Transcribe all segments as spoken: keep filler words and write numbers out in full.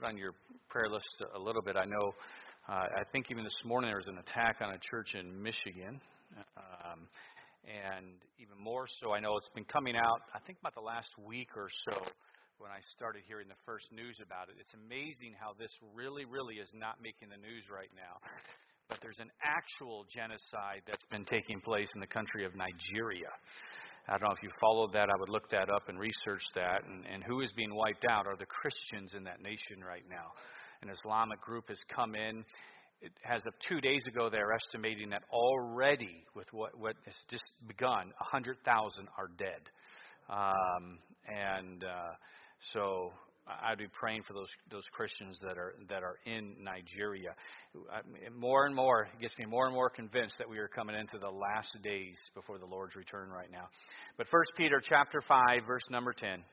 put on your prayer list a little bit. I know, uh, I think even this morning there was an attack on a church in Michigan. Um, and even more so, I know it's been coming out, I think about the last week or so when I started hearing the first news about it. It's amazing how this really, really is not making the news right now. But there's an actual genocide that's been taking place in the country of Nigeria. I don't know if you followed that. I would look that up and research that. And, and who is being wiped out are the Christians in that nation right now. An Islamic group has come in. It, as of two days ago, they're estimating that already, with what, what has just begun, one hundred thousand are dead. Um, and uh, so I'd be praying for those those Christians that are that are in Nigeria. More and more, it gets me more and more convinced that we are coming into the last days before the Lord's return right now. But First Peter chapter five, verse number ten.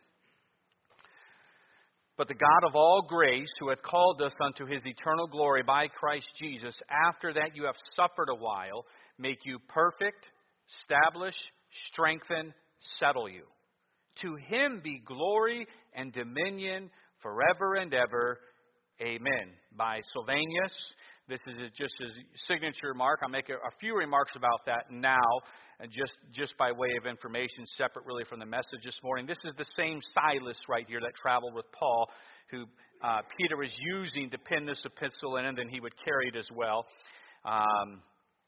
But the God of all grace, who hath called us unto his eternal glory by Christ Jesus, after that you have suffered a while, make you perfect, establish, strengthen, settle you. To him be glory and dominion forever and ever. Amen. By Sylvanus. This is just his signature mark. I'll make a, a few remarks about that now, and just, just by way of information, separate really from the message this morning. This is the same Silas right here that traveled with Paul, who uh, Peter was using to pen this epistle in, and then he would carry it as well. Um,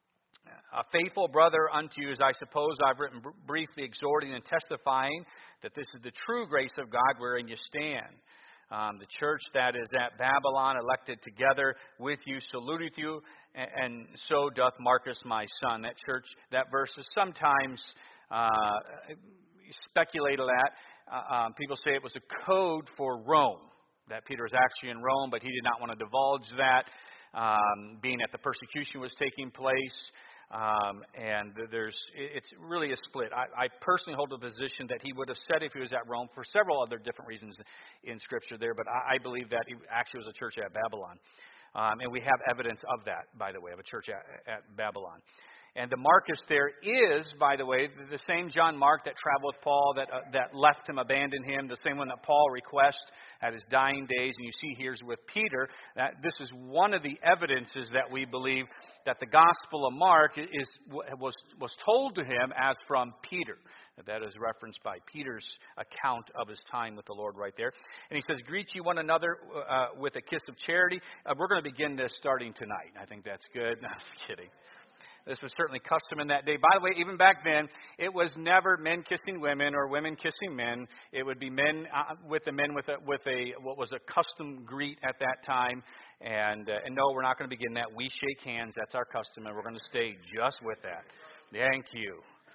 A faithful brother unto you, as I suppose I've written br- briefly, exhorting and testifying that this is the true grace of God wherein you stand. Um, the church that is at Babylon, elected together with you, saluteth you, and, and so doth Marcus my son. That church, that verse is sometimes uh, speculated at. Uh, um, people say it was a code for Rome, that Peter was actually in Rome, but he did not want to divulge that, um, being that the persecution was taking place. Um, and there's, it's really a split. I, I personally hold the position that he would have said if he was at Rome for several other different reasons in Scripture there, but I, I believe that he actually was a church at Babylon. Um, and we have evidence of that, by the way, of a church at, at Babylon. And the Marcus there is, by the way, the same John Mark that traveled with Paul, that uh, that left him, abandoned him, the same one that Paul requests at his dying days. And you see here's with Peter, that this is one of the evidences that we believe that the Gospel of Mark is was was told to him as from Peter. That is referenced by Peter's account of his time with the Lord right there. And he says, greet you one another uh, with a kiss of charity. Uh, we're going to begin this starting tonight. I think that's good. No, I'm just kidding. This was certainly custom in that day. By the way, even back then, it was never men kissing women or women kissing men. It would be men uh, with the men with a, with a what was a custom greet at that time. And uh, and no, we're not going to begin that. We shake hands. That's our custom, and we're going to stay just with that. Thank you.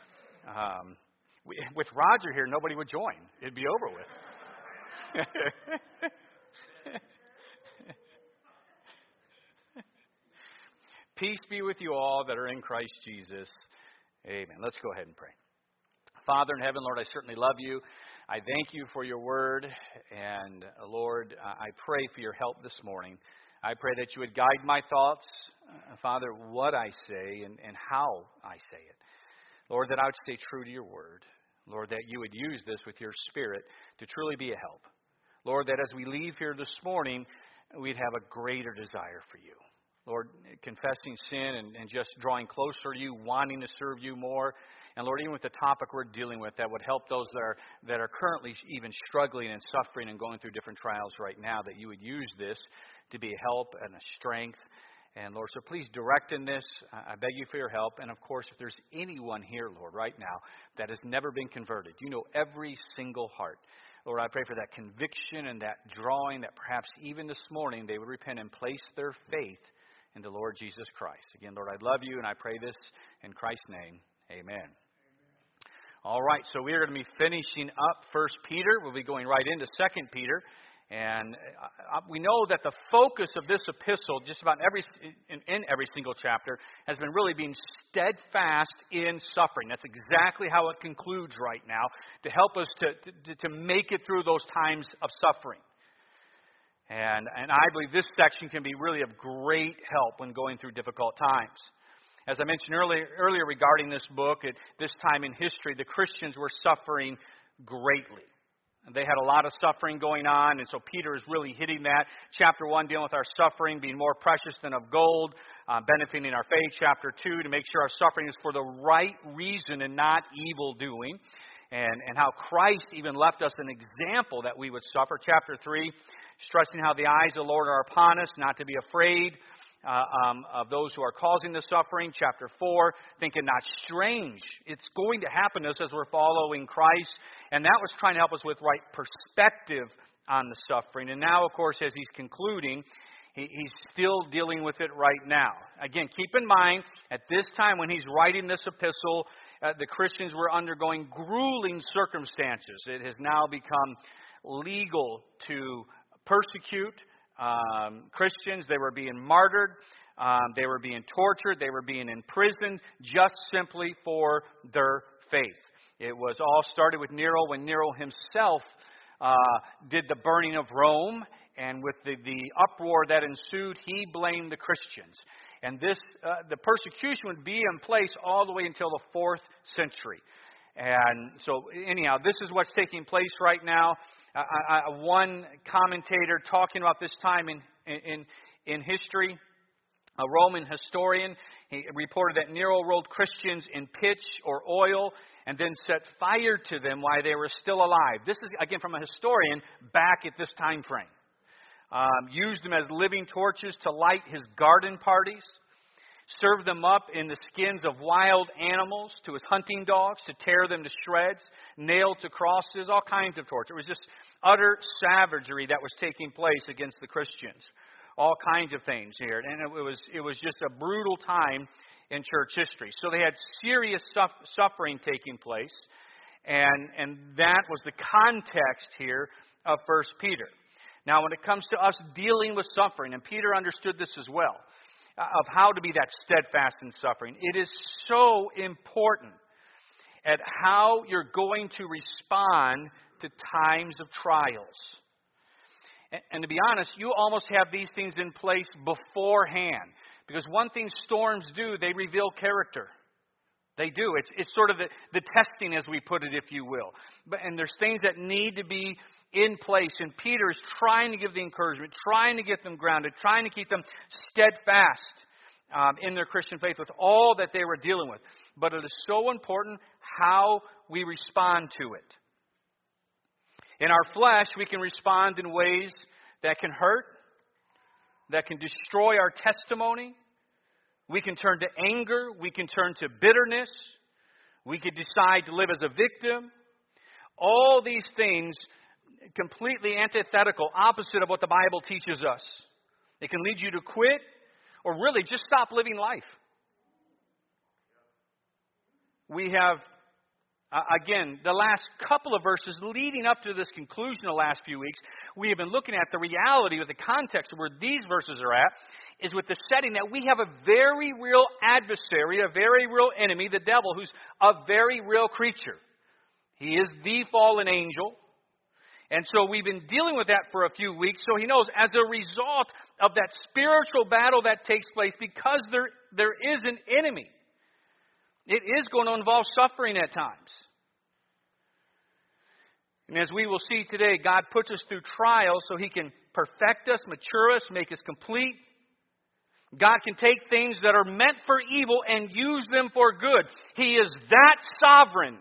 Um, we, with Roger here, nobody would join. It'd be over with. Peace be with you all that are in Christ Jesus. Amen. Let's go ahead and pray. Father in heaven, Lord, I certainly love you. I thank you for your word. And uh, Lord, I pray for your help this morning. I pray that you would guide my thoughts, uh, Father, what I say and, and how I say it. Lord, that I would stay true to your word. Lord, that you would use this with your Spirit to truly be a help. Lord, that as we leave here this morning, we'd have a greater desire for you. Lord, confessing sin and, and just drawing closer to you, wanting to serve you more. And Lord, even with the topic we're dealing with, that would help those that are that are currently even struggling and suffering and going through different trials right now, that you would use this to be a help and a strength. And Lord, so please direct in this. I beg you for your help. And of course, if there's anyone here, Lord, right now that has never been converted, you know every single heart. Lord, I pray for that conviction and that drawing, that perhaps even this morning they would repent and place their faith in the Lord Jesus Christ. Again, Lord, I love you, and I pray this in Christ's name. Amen. Amen. All right, so we're going to be finishing up First Peter. We'll be going right into Second Peter. And we know that the focus of this epistle, just about every in, in every single chapter, has been really being steadfast in suffering. That's exactly how it concludes right now, to help us to, to, to make it through those times of suffering. And, and I believe this section can be really of great help when going through difficult times. As I mentioned earlier, earlier regarding this book, at this time in history, the Christians were suffering greatly. They had a lot of suffering going on, and so Peter is really hitting that. Chapter one, dealing with our suffering being more precious than of gold, uh, benefiting our faith. Chapter two, to make sure our suffering is for the right reason and not evil doing. And, and how Christ even left us an example that we would suffer. Chapter three, stressing how the eyes of the Lord are upon us, not to be afraid uh, um, of those who are causing the suffering. Chapter four, thinking not strange. It's going to happen to us as we're following Christ. And that was trying to help us with right perspective on the suffering. And now, of course, as he's concluding, he, he's still dealing with it right now. Again, keep in mind, at this time when he's writing this epistle, uh, the Christians were undergoing grueling circumstances. It has now become legal to persecute um, Christians. They were being martyred. Um, they were being tortured. They were being imprisoned just simply for their faith. It was all started with Nero when Nero himself uh, did the burning of Rome. And with the, the uproar that ensued, he blamed the Christians. And this, uh, the persecution would be in place all the way until the fourth century. And so, anyhow, this is what's taking place right now. I, I, one commentator talking about this time in, in, in history, a Roman historian, he reported that Nero rolled Christians in pitch or oil and then set fire to them while they were still alive. This is, again, from a historian back at this time frame. Um, used them as living torches to light his garden parties. Served them up in the skins of wild animals to his hunting dogs to tear them to shreds. Nailed to crosses, all kinds of torture. It was just utter savagery that was taking place against the Christians. All kinds of things here. And it was, it was just a brutal time in church history. So they had serious suffering taking place. And, and that was the context here of First Peter. Now, when it comes to us dealing with suffering, and Peter understood this as well, of how to be that steadfast in suffering, it is so important at how you're going to respond to times of trials. And, and to be honest, you almost have these things in place beforehand. Because one thing storms do, they reveal character. They do. It's, it's sort of the, the testing, as we put it, if you will. But, and there's things that need to be in place. And Peter is trying to give the encouragement, trying to get them grounded, trying to keep them steadfast um, in their Christian faith with all that they were dealing with. But it is so important how we respond to it. In our flesh, we can respond in ways that can hurt, that can destroy our testimony. We can turn to anger. We can turn to bitterness. We could decide to live as a victim. All these things completely antithetical, opposite of what the Bible teaches us. It can lead you to quit or really just stop living life. We have, uh, again, the last couple of verses leading up to this conclusion the last few weeks, we have been looking at the reality of the context of where these verses are at, is with the setting that we have a very real adversary, a very real enemy, the devil, who's a very real creature. He is the fallen angel. And so we've been dealing with that for a few weeks. So he knows as a result of that spiritual battle that takes place, because there, there is an enemy, it is going to involve suffering at times. And as we will see today, God puts us through trials so He can perfect us, mature us, make us complete. God can take things that are meant for evil and use them for good. He is that sovereign.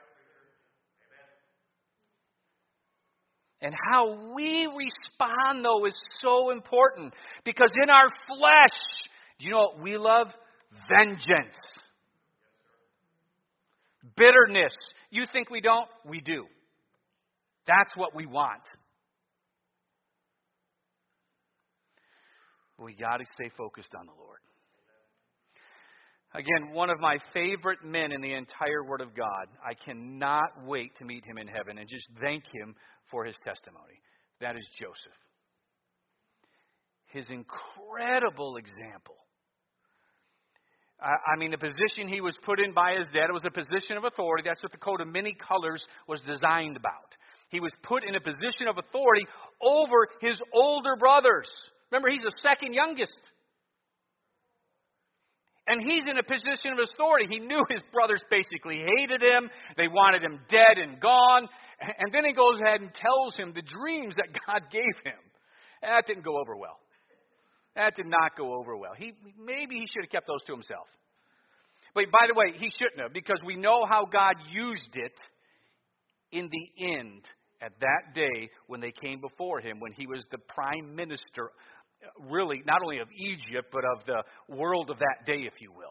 And how we respond, though, is so important. Because in our flesh, do you know what we love? Vengeance. Bitterness. You think we don't? We do. That's what we want. We got to stay focused on the Lord. Again, one of my favorite men in the entire Word of God. I cannot wait to meet him in heaven and just thank him for his testimony. That is Joseph. His incredible example. I mean, the position he was put in by his dad, it was a position of authority. That's what the coat of many colors was designed about. He was put in a position of authority over his older brothers. Remember, he's the second youngest. And he's in a position of authority. He knew his brothers basically hated him. They wanted him dead and gone. And then he goes ahead and tells him the dreams that God gave him. That didn't go over well. That did not go over well. He maybe he should have kept those to himself. But by the way, he shouldn't have, because we know how God used it in the end at that day when they came before him, when he was the prime minister, really, not only of Egypt, but of the world of that day, if you will.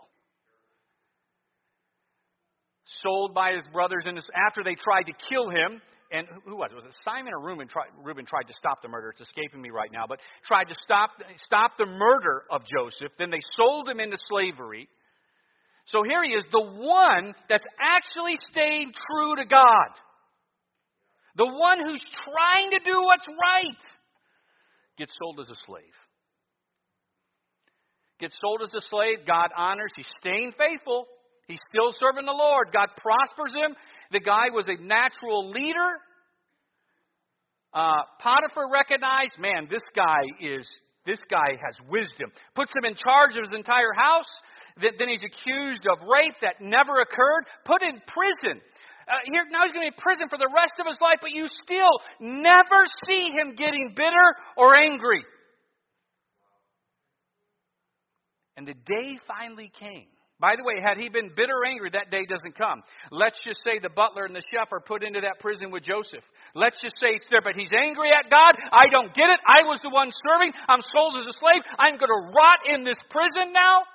Sold by his brothers, and after they tried to kill him, and who was it? Was it Simon or Reuben? Tried, Reuben tried to stop the murder. It's escaping me right now, but tried to stop stop the murder of Joseph. Then they sold him into slavery. So here he is, the one that's actually stayed true to God. The one who's trying to do what's right gets sold as a slave. Gets sold as a slave. God honors. He's staying faithful. He's still serving the Lord. God prospers him. The guy was a natural leader. Uh, Potiphar recognized, man, this guy is, this guy has wisdom. Puts him in charge of his entire house. Then he's accused of rape that never occurred. Put in prison. Uh, here, now he's going to be in prison for the rest of his life, but you still never see him getting bitter or angry. And the day finally came. By the way, had he been bitter or angry, that day doesn't come. Let's just say the butler and the chef are put into that prison with Joseph. Let's just say it's there, but he's angry at God. I don't get it. I was the one serving. I'm sold as a slave. I'm going to rot in this prison now.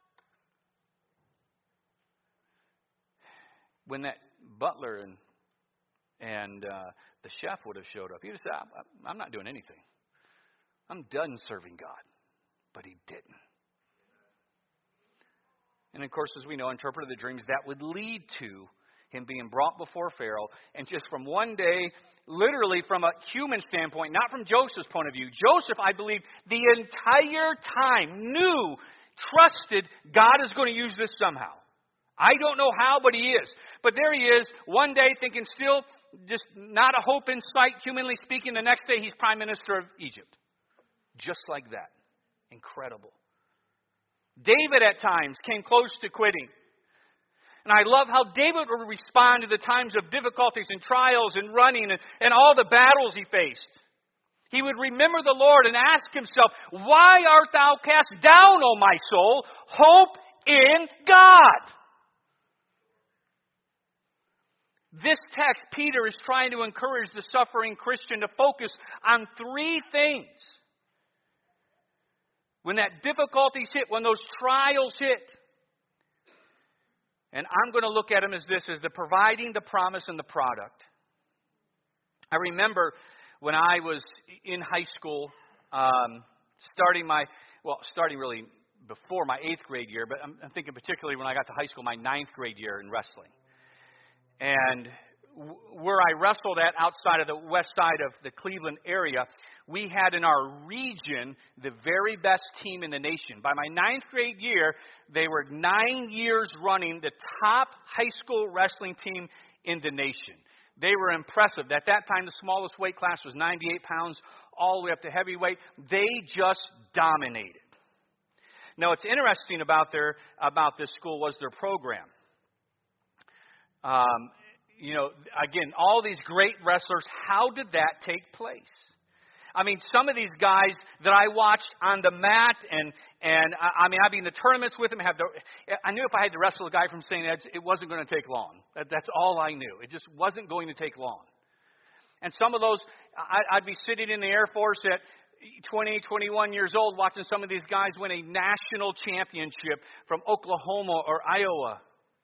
When that butler and and uh, the chef would have showed up, he would have said, I'm not doing anything. I'm done serving God. But he didn't. And of course, as we know, interpreted the dreams, that would lead to him being brought before Pharaoh. And just from one day, literally from a human standpoint, not from Joseph's point of view, Joseph, I believe, the entire time knew, trusted, God is going to use this somehow. I don't know how, but he is. But there he is, one day thinking still just not a hope in sight, humanly speaking. The next day he's prime minister of Egypt. Just like that. Incredible. David at times came close to quitting. And I love how David would respond to the times of difficulties and trials and running and, and all the battles he faced. He would remember the Lord and ask himself, why art thou cast down, O my soul? Hope in God. This text, Peter is trying to encourage the suffering Christian to focus on three things. When that difficulties hit, when those trials hit. And I'm going to look at them as this, as the providing, the promise, and the product. I remember when I was in high school, um, starting my, well, starting really before my eighth grade year, but I'm, I'm thinking particularly when I got to high school, my ninth grade year in wrestling. And where I wrestled at outside of the west side of the Cleveland area, we had in our region the very best team in the nation. By my ninth grade year, they were nine years running the top high school wrestling team in the nation. They were impressive. At that time, the smallest weight class was ninety-eight pounds, all the way up to heavyweight. They just dominated. Now, what's interesting about their about this school was their program. Um, you know, again, all these great wrestlers, how did that take place? I mean, some of these guys that I watched on the mat, and and I, I mean, I'd be in the tournaments with them. Have the, I knew if I had to wrestle a guy from Saint Ed's, it wasn't going to take long. That, that's all I knew. It just wasn't going to take long. And some of those, I, I'd be sitting in the Air Force at twenty, twenty-one years old, watching some of these guys win a national championship from Oklahoma or Iowa.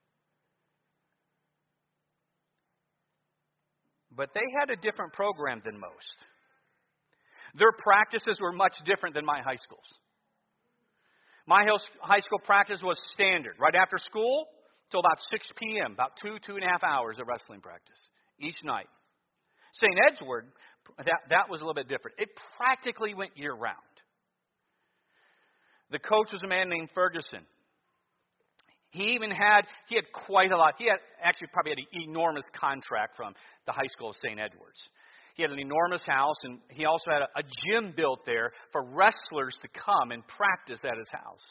But they had a different program than most. Their practices were much different than my high schools. My high school practice was standard. Right after school, till about six p.m., about two, two and a half hours of wrestling practice each night. Saint Edward, that, that was a little bit different. It practically went year-round. The coach was a man named Ferguson. He even had, he had quite a lot. He had actually probably had an enormous contract from the high school of Saint Edward's. He had an enormous house, and he also had a, a gym built there for wrestlers to come and practice at his house.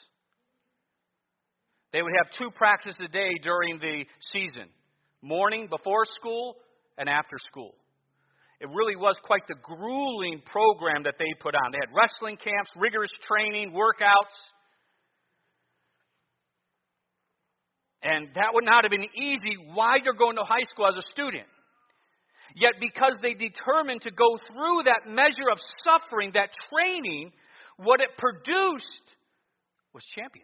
They would have two practices a day during the season. Morning before school, and after school. It really was quite the grueling program that they put on. They had wrestling camps, rigorous training, workouts. And that would not have been easy while you're going to high school as a student. Yet because they determined to go through that measure of suffering, that training, what it produced was champions.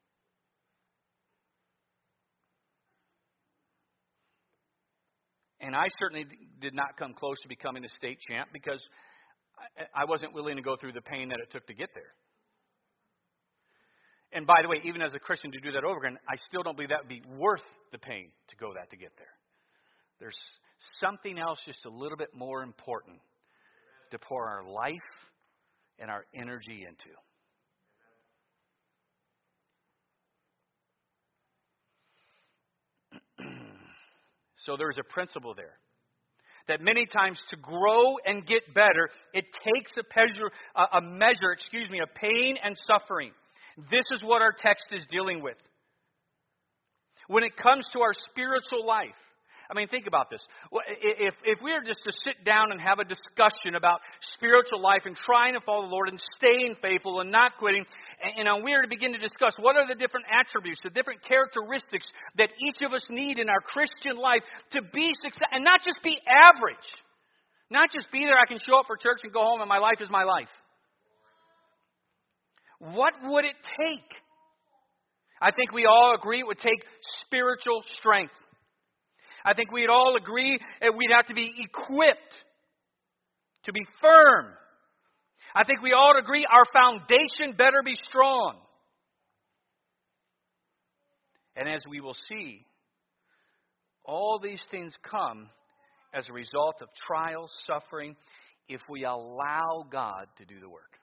And I certainly did not come close to becoming a state champ because I wasn't willing to go through the pain that it took to get there. And by the way, even as a Christian to do that over again, I still don't believe that would be worth the pain to go that to get there. There's something else just a little bit more important to pour our life and our energy into. So there's a principle there. That many times to grow and get better, it takes a measure, a measure, excuse me, of pain and suffering. This is what our text is dealing with. When it comes to our spiritual life, I mean, think about this. If, if we were just to sit down and have a discussion about spiritual life and trying to follow the Lord and staying faithful and not quitting, and you know, we were to begin to discuss what are the different attributes, the different characteristics that each of us need in our Christian life to be successful, and not just be average. Not just be there, I can show up for church and go home and my life is my life. What would it take? I think we all agree it would take spiritual strength. I think we'd all agree that we'd have to be equipped to be firm. I think we all agree our foundation better be strong. And as we will see, all these things come as a result of trials, suffering, if we allow God to do the work.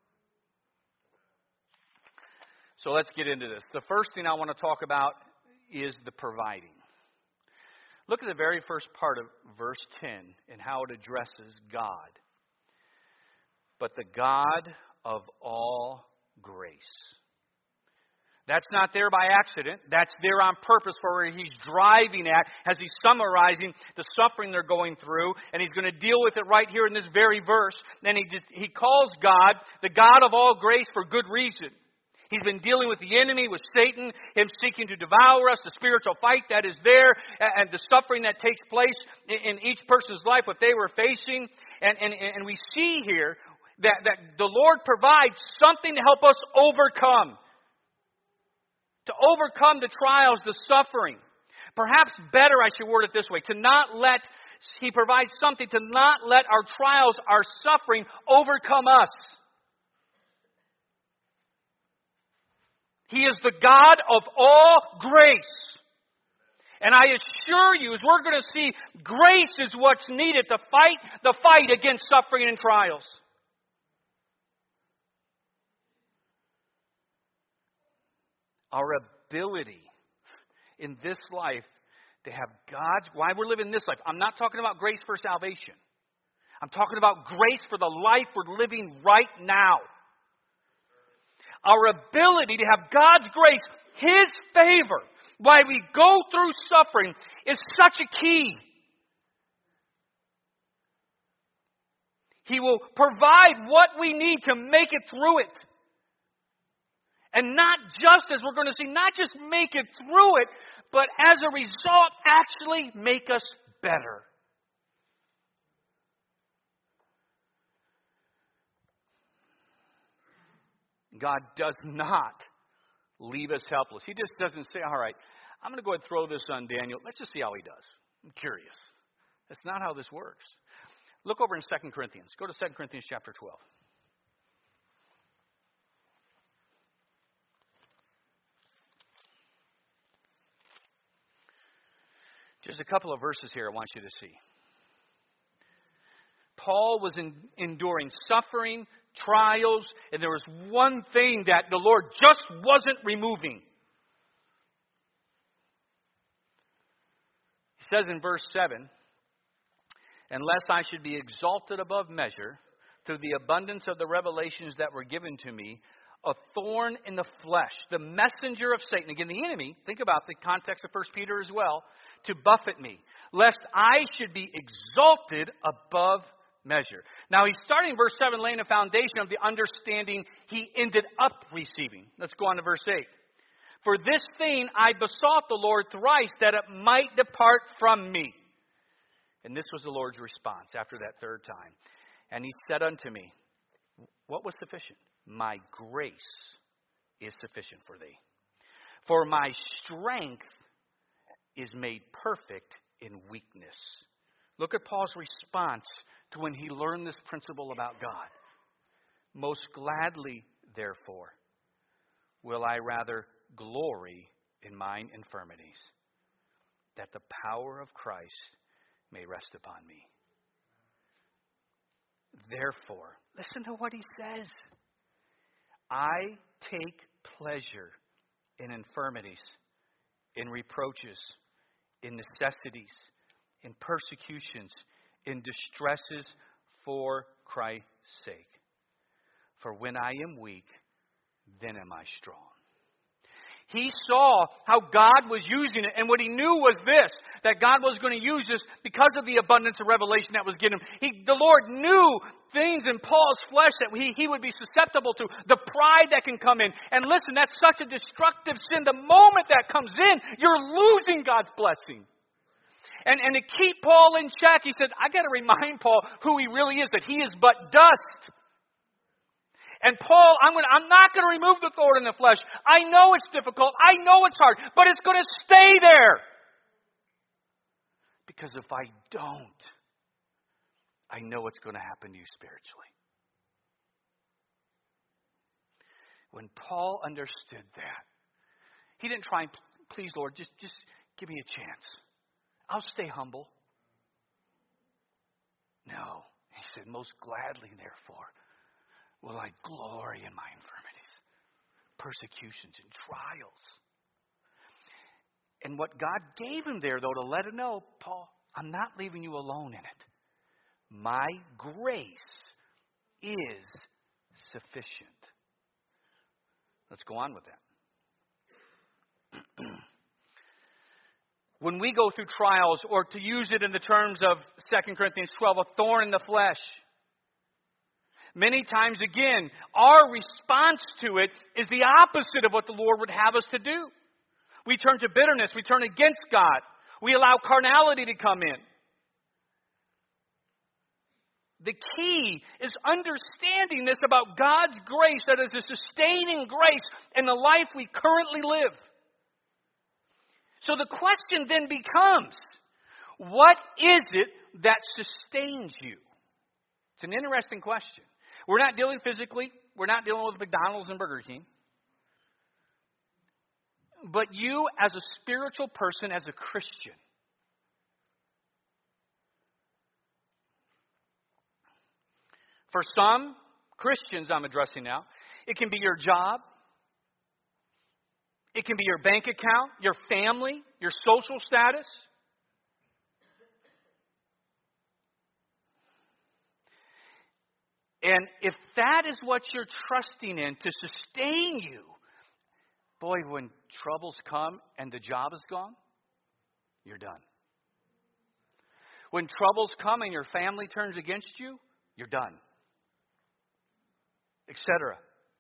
So let's get into this. The first thing I want to talk about is the providing. Look at the very first part of verse ten and how it addresses God. But the God of all grace. That's not there by accident. That's there on purpose for where he's driving at as he's summarizing the suffering they're going through. And he's going to deal with it right here in this very verse. And he just, he calls God the God of all grace for good reason. He's been dealing with the enemy, with Satan, him seeking to devour us, the spiritual fight that is there, and the suffering that takes place in each person's life, what they were facing. And, and, and we see here that, that the Lord provides something to help us overcome. To overcome the trials, the suffering. Perhaps better, I should word it this way, to not let, He provides something to not let our trials, our suffering overcome us. He is the God of all grace. And I assure you, as we're going to see, grace is what's needed to fight the fight against suffering and trials. Our ability in this life to have God's, why we're living this life. I'm not talking about grace for salvation. I'm talking about grace for the life we're living right now. Our ability to have God's grace, His favor, while we go through suffering, is such a key. He will provide what we need to make it through it. And not just, as we're going to see, not just make it through it, but as a result, actually make us better. God does not leave us helpless. He just doesn't say, all right, I'm going to go ahead and throw this on Daniel. Let's just see how he does. I'm curious. That's not how this works. Look over in Second Corinthians. Go to Second Corinthians chapter twelve. Just a couple of verses here I want you to see. Paul was in, enduring suffering, trials, and there was one thing that the Lord just wasn't removing. He says in verse seven, unless I should be exalted above measure through the abundance of the revelations that were given to me, a thorn in the flesh, the messenger of Satan. Again, the enemy, think about the context of First Peter as well, to buffet me, lest I should be exalted above measure. Now he's starting verse seven, laying a foundation of the understanding he ended up receiving. Let's go on to verse eight. For this thing I besought the Lord thrice, that it might depart from me. And this was the Lord's response after that third time. And he said unto me, what was sufficient? My grace is sufficient for thee. For my strength is made perfect in weakness. Look at Paul's response to when he learned this principle about God. Most gladly, therefore, will I rather glory in mine infirmities, that the power of Christ may rest upon me. Therefore, listen to what he says. I take pleasure in infirmities, in reproaches, in necessities, in persecutions, in distresses for Christ's sake. For when I am weak, then am I strong. He saw how God was using it, and what he knew was this, that God was going to use this because of the abundance of revelation that was given him. He, the Lord knew things in Paul's flesh that he, he would be susceptible to, the pride that can come in. And listen, that's such a destructive sin. The moment that comes in, you're losing God's blessing. And, and to keep Paul in check, he said, I got to remind Paul who he really is, that he is but dust. And Paul, I'm going to, I'm not going to remove the thorn in the flesh. I know it's difficult. I know it's hard. But it's going to stay there. Because if I don't, I know what's going to happen to you spiritually. When Paul understood that, he didn't try and, please, Lord, just, just give me a chance. I'll stay humble. No. He said, most gladly, therefore, will I glory in my infirmities, persecutions, and trials. And what God gave him there, though, to let him know, Paul, I'm not leaving you alone in it. My grace is sufficient. Let's go on with that. When we go through trials, or to use it in the terms of Second Corinthians twelve, a thorn in the flesh, many times, again, our response to it is the opposite of what the Lord would have us to do. We turn to bitterness. We turn against God. We allow carnality to come in. The key is understanding this about God's grace, that is a sustaining grace in the life we currently live. So the question then becomes, what is it that sustains you? It's an interesting question. We're not dealing physically. We're not dealing with McDonald's and Burger King. But you as a spiritual person, as a Christian, for some Christians I'm addressing now, it can be your job. It can be your bank account, your family, your social status. And if that is what you're trusting in to sustain you, boy, when troubles come and the job is gone, you're done. When troubles come and your family turns against you, you're done. et cetera.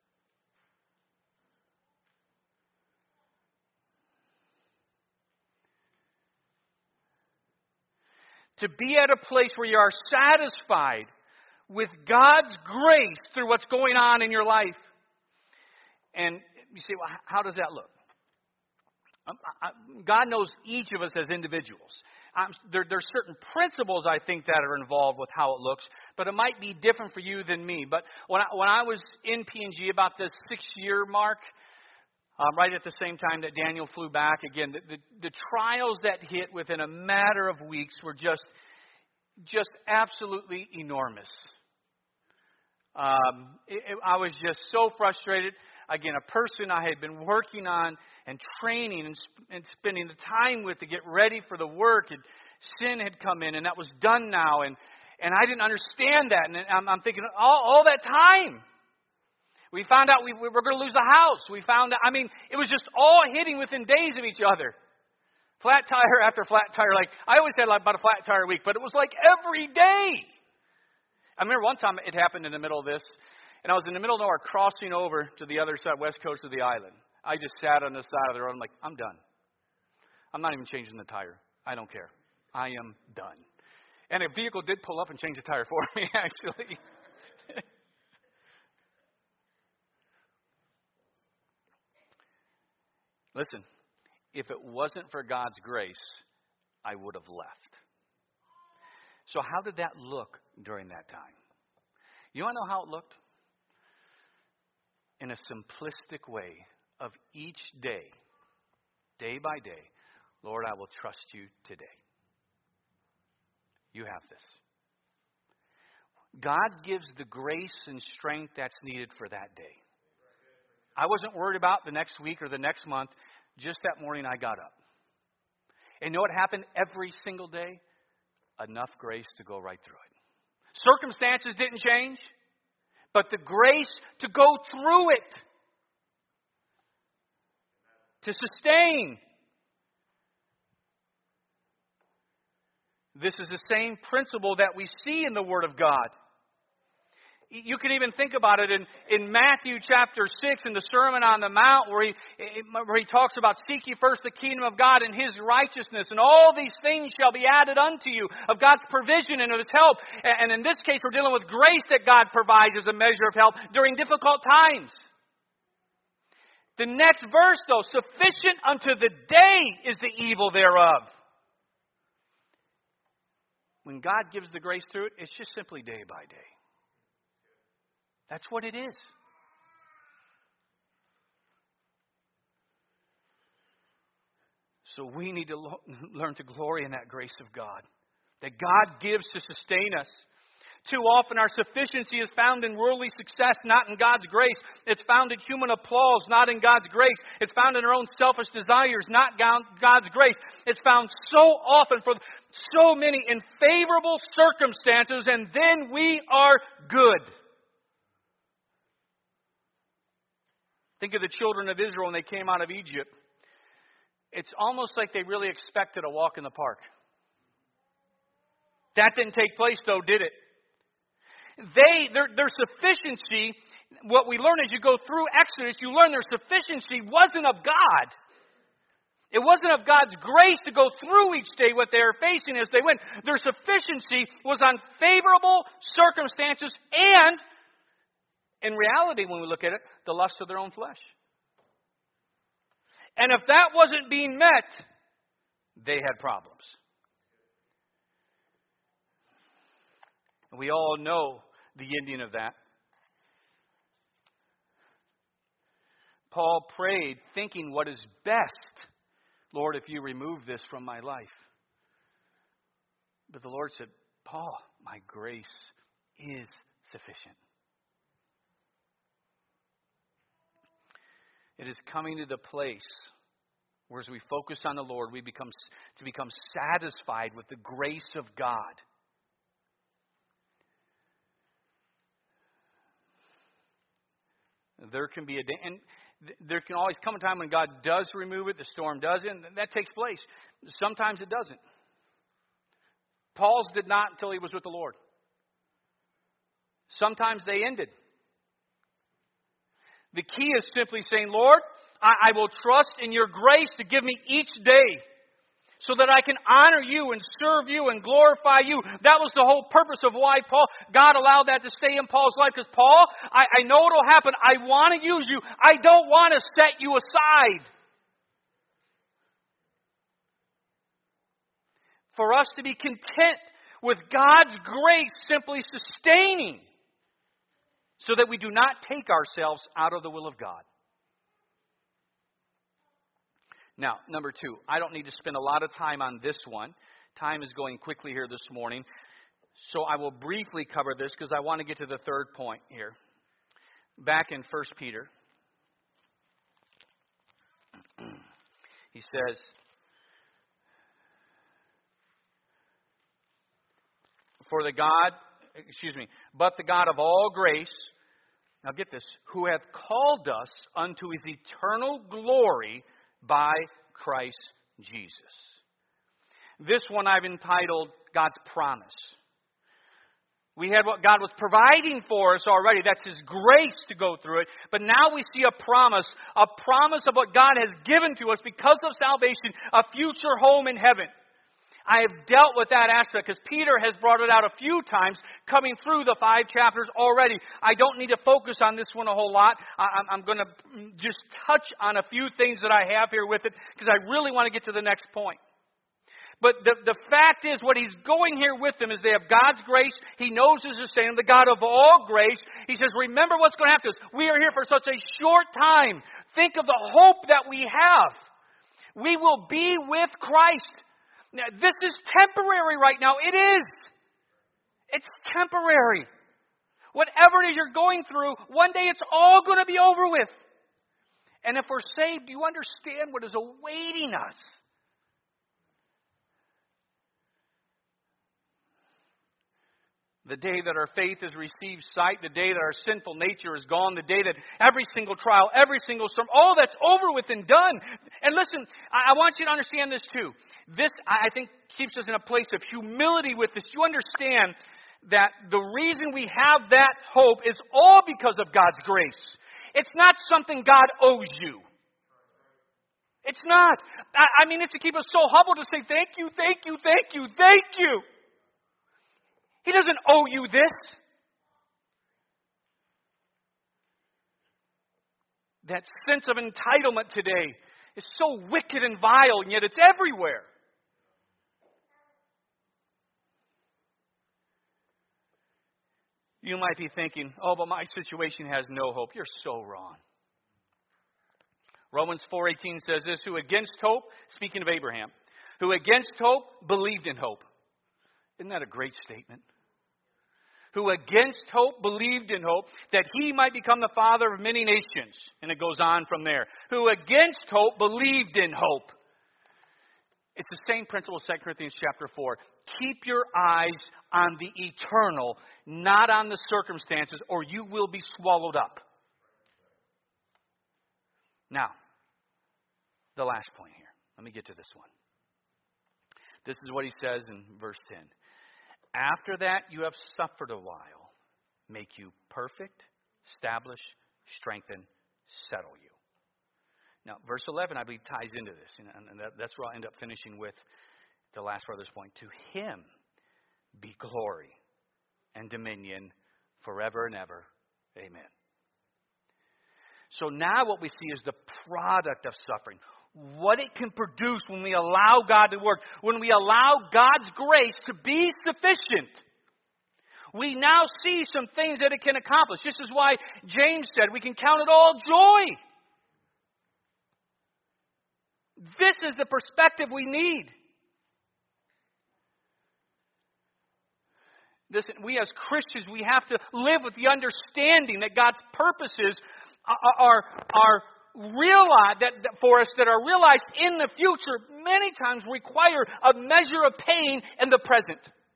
To be at a place where you are satisfied with God's grace through what's going on in your life. And you say, well, how does that look? God knows each of us as individuals. Um, there, there's certain principles, I think, that are involved with how it looks, but it might be different for you than me. But when I, when I was in P and G about the six-year mark, um, right at the same time that Daniel flew back, again, the, the, the trials that hit within a matter of weeks were just, just absolutely enormous. Um, it, it, I was just so frustrated. Again, a person I had been working on and training and, sp- and spending the time with to get ready for the work, and sin had come in, and that was done now, and, and I didn't understand that, and I'm, I'm thinking, all, all that time, we found out we, we were going to lose the house. We found out, I mean, it was just all hitting within days of each other. Flat tire after flat tire. Like, I always had like about a flat tire a week, but it was like every day. I remember one time it happened in the middle of this, and I was in the middle of nowhere crossing over to the other side, west coast of the island. I just sat on the side of the road. I'm like, I'm done. I'm not even changing the tire. I don't care. I am done. And a vehicle did pull up and change the tire for me, actually. Listen, if it wasn't for God's grace, I would have left. So how did that look during that time? You want to know how it looked? In a simplistic way of each day, day by day, Lord, I will trust you today. You have this. God gives the grace and strength that's needed for that day. I wasn't worried about the next week or the next month. Just that morning I got up. And you know what happened every single day? Enough grace to go right through it. Circumstances didn't change, but the grace to go through it. To sustain. This is the same principle that we see in the Word of God. You can even think about it in, in Matthew chapter six in the Sermon on the Mount where he, where he talks about seek ye first the kingdom of God and His righteousness, and all these things shall be added unto you, of God's provision and of His help. And in this case, we're dealing with grace that God provides as a measure of help during difficult times. The next verse, though, sufficient unto the day is the evil thereof. When God gives the grace through it, it's just simply day by day. That's what it is. So we need to lo- learn to glory in that grace of God, that God gives to sustain us. Too often our sufficiency is found in worldly success, not in God's grace. It's found in human applause, not in God's grace. It's found in our own selfish desires, not God's grace. It's found so often for so many in favorable circumstances, and then we are good. Think of the children of Israel when they came out of Egypt. It's almost like they really expected a walk in the park. That didn't take place, though, did it? They, their, their sufficiency, what we learn as you go through Exodus, you learn their sufficiency wasn't of God. It wasn't of God's grace to go through each day what they were facing as they went. Their sufficiency was on favorable circumstances and, in reality, when we look at it, the lust of their own flesh. And if that wasn't being met, they had problems. We all know the ending of that. Paul prayed thinking what is best. Lord, if you remove this from my life. But the Lord said, Paul, my grace is sufficient. It is coming to the place where as we focus on the Lord, we become to become satisfied with the grace of God. There can be a and there can always come a time when God does remove it, the storm does it, and that takes place. Sometimes it doesn't. Paul's did not until he was with the Lord. Sometimes they ended. The key is simply saying, Lord, I, I will trust in your grace to give me each day so that I can honor you and serve you and glorify you. That was the whole purpose of why Paul, God allowed that to stay in Paul's life. Because Paul, I, I know it'll happen. I want to use you. I don't want to set you aside. For us to be content with God's grace simply sustaining, so that we do not take ourselves out of the will of God. Now, number two, I don't need to spend a lot of time on this one. Time is going quickly here this morning. So I will briefly cover this because I want to get to the third point here. Back in First Peter, he says, For the God, excuse me, but the God of all grace, now get this, who hath called us unto his eternal glory by Christ Jesus. This one I've entitled God's Promise. We had what God was providing for us already. That's His grace to go through it. But now we see a promise, a promise of what God has given to us because of salvation, a future home in heaven. I have dealt with that aspect because Peter has brought it out a few times coming through the five chapters already. I don't need to focus on this one a whole lot. I, I'm going to just touch on a few things that I have here with it because I really want to get to the next point. But the, the fact is, what he's going here with them is they have God's grace. He knows, as he's saying, the God of all grace. He says, remember what's going to happen to us. We are here for such a short time. Think of the hope that we have. We will be with Christ. Now, this is temporary right now. It is. It's temporary. Whatever it is you're going through, one day it's all going to be over with. And if we're saved, do you understand what is awaiting us? The day that our faith has received sight, the day that our sinful nature is gone, the day that every single trial, every single storm, all that's over with and done. And listen, I want you to understand this too. This, I think, keeps us in a place of humility with this. You understand that the reason we have that hope is all because of God's grace. It's not something God owes you. It's not. I mean, it's to keep us so humble to say, thank you, thank you, thank you, thank you. He doesn't owe you this. That sense of entitlement today is so wicked and vile, and yet it's everywhere. You might be thinking, oh, but my situation has no hope. You're so wrong. Romans four eighteen says this, who against hope, speaking of Abraham, who against hope believed in hope. Isn't that a great statement? Who against hope believed in hope that he might become the father of many nations. And it goes on from there. Who against hope believed in hope. It's the same principle of Second Corinthians chapter four. Keep your eyes on the eternal, not on the circumstances, or you will be swallowed up. Now, the last point here. Let me get to this one. This is what he says in verse ten. After that you have suffered a while, make you perfect, establish, strengthen, settle you. Now, verse eleven, I believe, ties into this. And that's where I'll end up finishing with the last part of this point. To him be glory and dominion forever and ever. Amen. So now what we see is the product of suffering. What it can produce when we allow God to work. When we allow God's grace to be sufficient. We now see some things that it can accomplish. This is why James said we can count it all joy. This is the perspective we need. Listen, we as Christians, we have to live with the understanding that God's purposes are, are, are realized that, that for us that are realized in the future many times require a measure of pain in the present.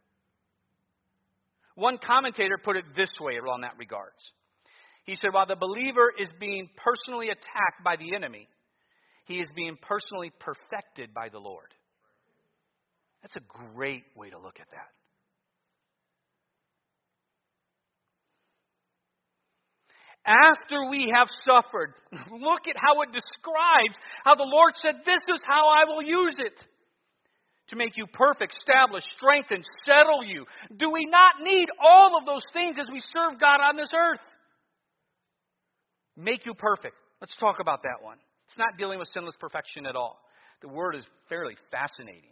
One commentator put it this way around that regards. He said, while the believer is being personally attacked by the enemy, he is being personally perfected by the Lord. That's a great way to look at that. After we have suffered, look at how it describes how the Lord said, this is how I will use it. To make you perfect, establish, strengthen, settle you. Do we not need all of those things as we serve God on this earth? Make you perfect. Let's talk about that one. It's not dealing with sinless perfection at all. The word is fairly fascinating.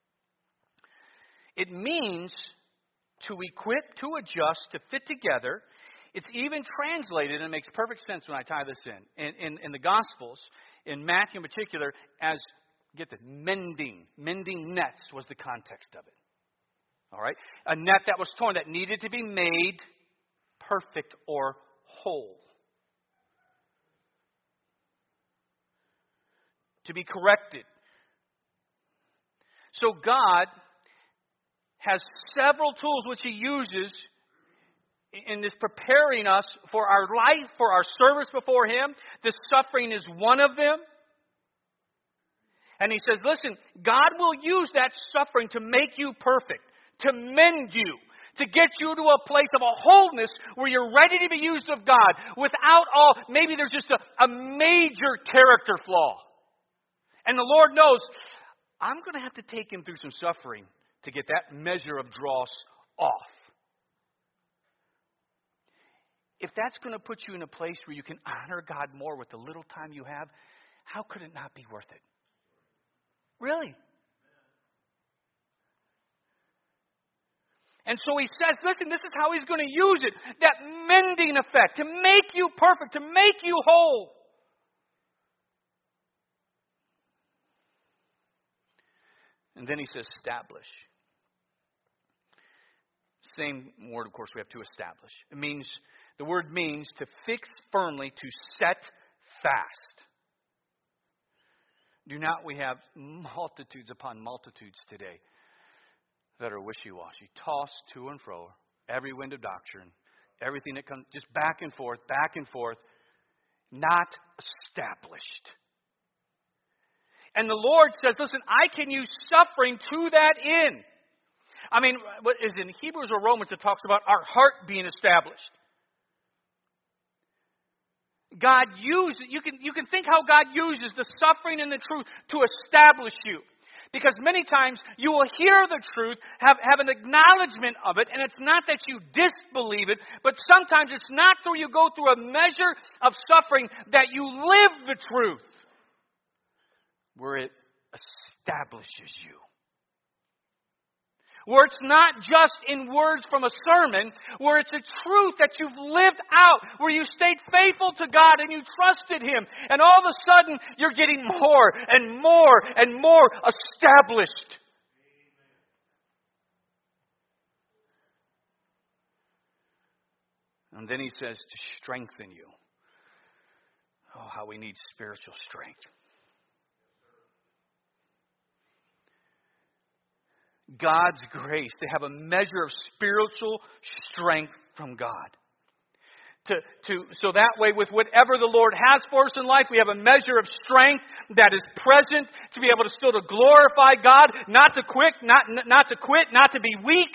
It means to equip, to adjust, to fit together. It's even translated, and it makes perfect sense when I tie this in, in, in, in the Gospels, in Matthew in particular, as, get this, mending. Mending nets was the context of it. All right? A net that was torn, that needed to be made perfect or whole. To be corrected. So God has several tools which He uses in this preparing us for our life, for our service before Him. The suffering is one of them. And he says, listen, God will use that suffering to make you perfect, to mend you, to get you to a place of a wholeness where you're ready to be used of God without all, maybe there's just a, a major character flaw. And the Lord knows, I'm going to have to take him through some suffering to get that measure of dross off. If that's going to put you in a place where you can honor God more with the little time you have, how could it not be worth it? Really? And so he says, listen, this is how he's going to use it. That mending effect to make you perfect, to make you whole. And then he says, establish. Same word, of course, we have to establish. It means, the word means to fix firmly, to set fast. Do not we have multitudes upon multitudes today that are wishy-washy, tossed to and fro, every wind of doctrine, everything that comes, just back and forth, back and forth, not established. And the Lord says, listen, I can use suffering to that end. I mean, what is in Hebrews or Romans that talks about our heart being established. God uses, you can, you can think how God uses the suffering and the truth to establish you. Because many times you will hear the truth, have, have an acknowledgement of it, and it's not that you disbelieve it, but sometimes it's not till you go through a measure of suffering that you live the truth, where it establishes you. Where it's not just in words from a sermon, where it's a truth that you've lived out, where you stayed faithful to God and you trusted Him, and all of a sudden you're getting more and more and more established. And then he says to strengthen you. Oh, how we need spiritual strength. God's grace, to have a measure of spiritual strength from God. To, to, so that way, with whatever the Lord has for us in life, we have a measure of strength that is present to be able to still to glorify God, not to quit, not, not to quit, not to be weak.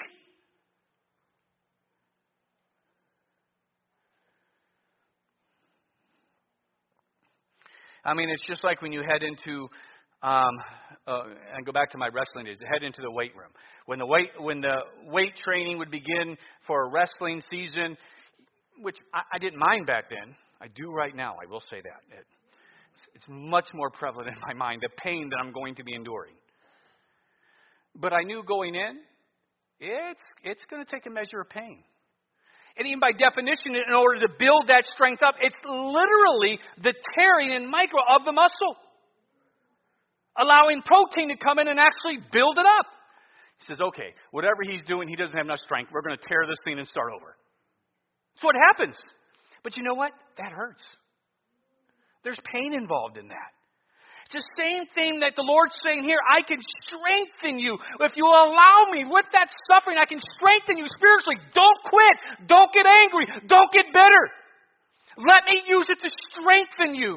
I mean, it's just like when you head into Um, uh, and go back to my wrestling days. Head into the weight room. When the weight when the weight training would begin for a wrestling season, which I, I didn't mind back then. I do right now. I will say that it, it's much more prevalent in my mind, the pain that I'm going to be enduring. But I knew going in, it's it's going to take a measure of pain. And even by definition, in order to build that strength up, it's literally the tearing in micro of the muscle. Allowing protein to come in and actually build it up. He says, okay, whatever he's doing, he doesn't have enough strength. We're going to tear this thing and start over. That's what happens. But you know what? That hurts. There's pain involved in that. It's the same thing that the Lord's saying here. I can strengthen you. If you allow me with that suffering, I can strengthen you spiritually. Don't quit. Don't get angry. Don't get bitter. Let me use it to strengthen you.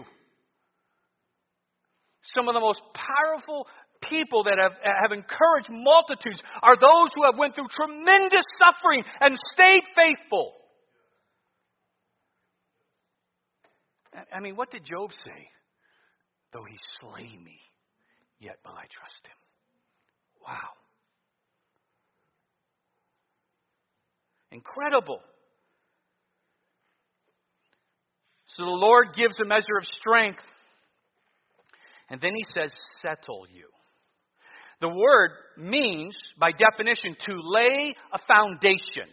Some of the most powerful people that have, have encouraged multitudes are those who have went through tremendous suffering and stayed faithful. I mean, what did Job say? Though he slay me, yet will I trust him. Wow. Incredible. So the Lord gives a measure of strength. And then he says, settle you. The word means, by definition, to lay a foundation.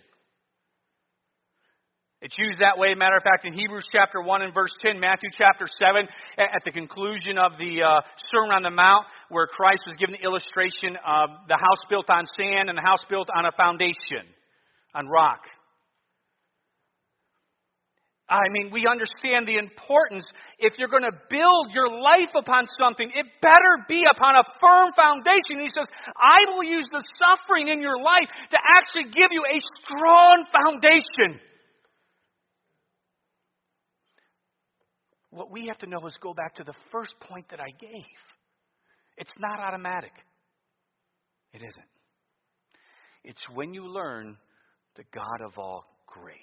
It's used that way, matter of fact, in Hebrews chapter one and verse ten, Matthew chapter seven, at the conclusion of the uh, Sermon on the Mount, where Christ was given the illustration of the house built on sand and the house built on a foundation, on rock. I mean, we understand the importance. If you're going to build your life upon something, it better be upon a firm foundation. He says, I will use the suffering in your life to actually give you a strong foundation. What we have to know is go back to the first point that I gave. It's not automatic. It isn't. It's when you learn the God of all grace,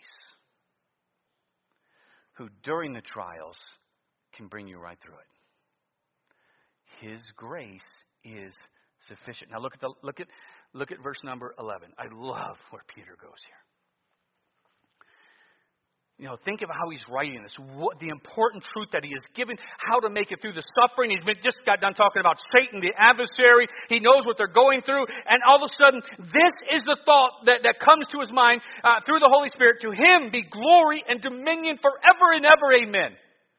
who during the trials can bring you right through it. His grace is sufficient. Now look at the look at look at verse number eleven. I love where Peter goes here. You know, think of how he's writing this, what, the important truth that he has given, how to make it through the suffering. He's been, just got done talking about Satan, the adversary. He knows what they're going through. And all of a sudden, this is the thought that, that comes to his mind uh, through the Holy Spirit. To him be glory and dominion forever and ever. Amen.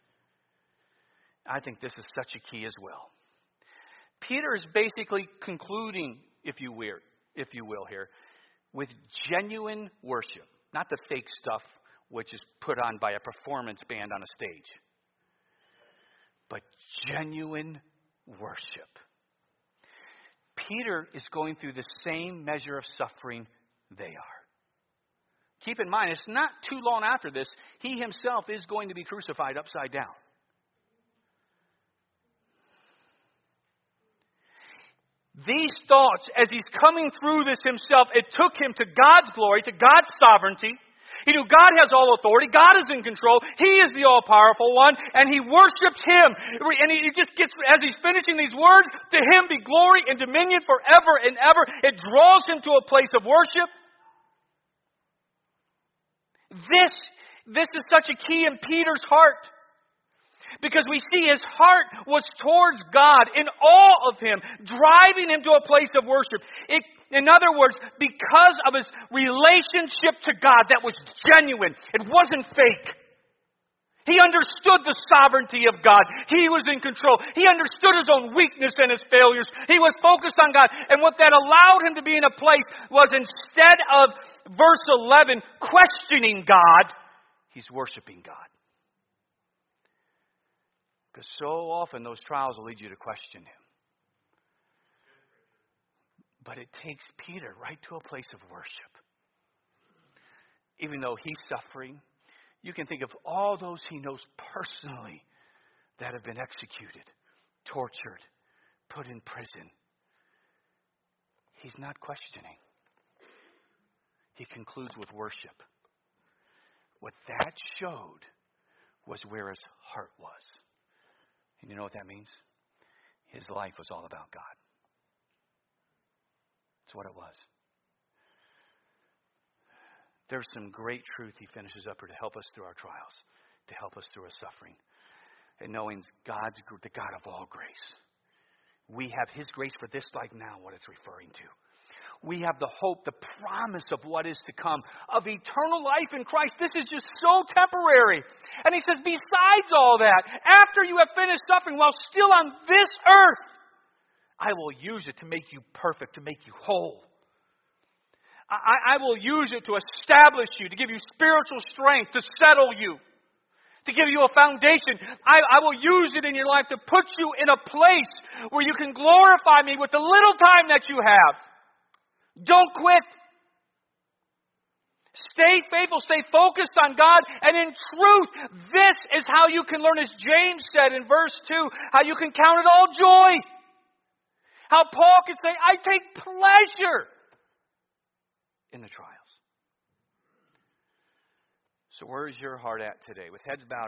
I think this is such a key as well. Peter is basically concluding, if you will, if you will here, with genuine worship, not the fake stuff which is put on by a performance band on a stage, but genuine worship. Peter is going through the same measure of suffering they are. Keep in mind, it's not too long after this, he himself is going to be crucified upside down. These thoughts, as he's coming through this himself, it took him to God's glory, to God's sovereignty. He knew God has all authority. God is in control. He is the all-powerful one. And he worships him. And he just gets, as he's finishing these words, to him be glory and dominion forever and ever. It draws him to a place of worship. This, this is such a key in Peter's heart. Because we see his heart was towards God in awe of him, driving him to a place of worship. It, in other words, because of his relationship to God that was genuine. It wasn't fake. He understood the sovereignty of God. He was in control. He understood his own weakness and his failures. He was focused on God. And what that allowed him to be in a place was, instead of verse eleven, questioning God, he's worshiping God. Because so often those trials will lead you to question him. But it takes Peter right to a place of worship. Even though he's suffering, you can think of all those he knows personally that have been executed, tortured, put in prison. He's not questioning. He concludes with worship. What that showed was where his heart was. And you know what that means? His life was all about God. That's what it was. There's some great truth he finishes up here to help us through our trials, to help us through our suffering. And knowing God's the God of all grace. We have his grace for this life now, what it's referring to. We have the hope, the promise of what is to come, of eternal life in Christ. This is just so temporary. And he says, besides all that, after you have finished suffering while still on this earth, I will use it to make you perfect, to make you whole. I, I will use it to establish you, to give you spiritual strength, to settle you, to give you a foundation. I, I will use it in your life to put you in a place where you can glorify me with the little time that you have. Don't quit. Stay faithful. Stay focused on God. And in truth, this is how you can learn, as James said in verse two, how you can count it all joy. How Paul can say, I take pleasure in the trials. So where is your heart at today? With heads bowed.